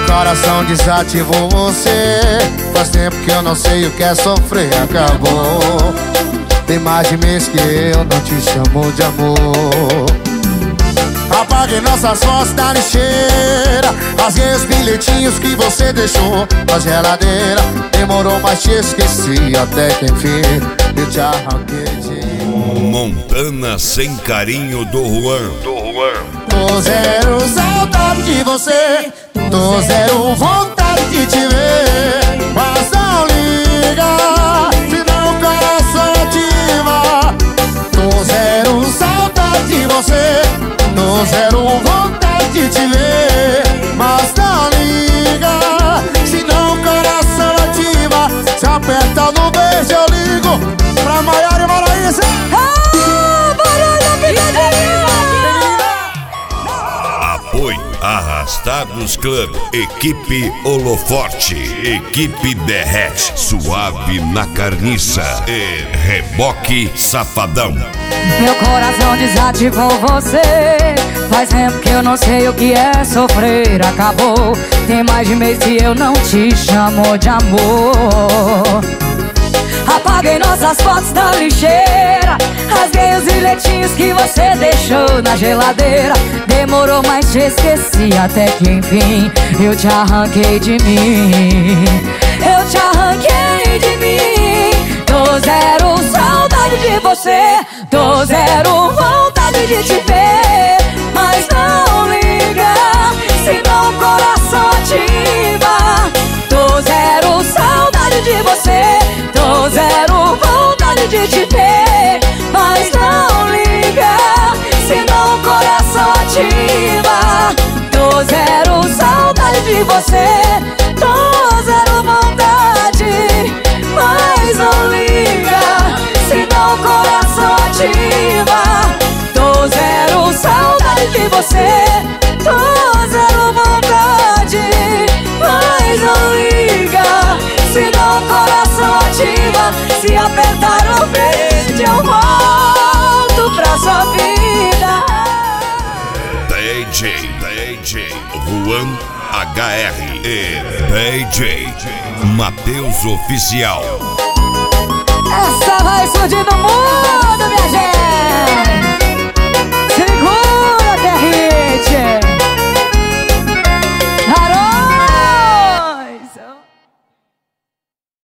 coração desativou você. Faz tempo que eu não sei o que é sofrer, acabou. Tem mais de mês que eu não te chamo de amor. Apaguei nossas fotos da lixeira, rasguei os bilhetinhos que você deixou na geladeira. Demorou, mas te esqueci até que enfim eu te arranquei de... Montana Sem Carinho do Juan. Tô zero saudade de você, tô zero vontade de te ver. Mas não liga, senão o coração ativa. Tô zero saudade de você, tô zero vontade de te ver. Mas não liga, senão o coração ativa. Se aperta no beijo eu ligo pra Maiara e Maraísa. Apoio Arrastados Club, Equipe Holoforte, Equipe Derrete, Suave na Carniça e Reboque Safadão. Meu coração desativou você. Faz tempo que eu não sei o que é sofrer, acabou. Tem mais de mês que eu não te chamo de amor. Apaguei nossas fotos da lixeira, rasguei os bilhetinhos que você deixou na geladeira. Demorou, mas te esqueci até que enfim eu te arranquei de mim. Eu te arranquei de mim. Tô zero saudade de você, tô zero vontade de te ver. Mas não liga, senão o coração ativa. Tô zero saudade de você, tô zero vontade de te ver. Mas não liga, senão o coração ativa. Tô zero saudade de você, tô zero vontade. Mas não liga, senão o coração ativa. Tô zero saudade de você, tô zero vontade. Mas não liga, senão o coração ativa. Se apertar o beijo eu volto pra sua vida. DJ Juan HR e DJ Matheus Oficial. Essa vai explodir no mundo, minha gente.